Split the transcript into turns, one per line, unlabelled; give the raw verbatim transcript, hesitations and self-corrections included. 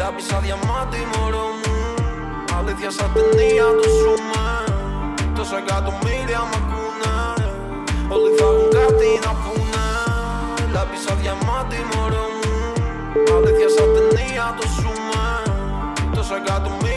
Βλέπεις σαν διαμάτι μωρό μου. Αλήθεια σαν ταινία το ζούμε. Τόσα εκατομμύρια μ' ακούνε. Όλοι θα έχουν κάτι να πούνε. Βλέπεις σαν διαμάτι μωρό μου. Αλήθεια σαν ταινία το ζούμε. Τόσα εκατομμύρια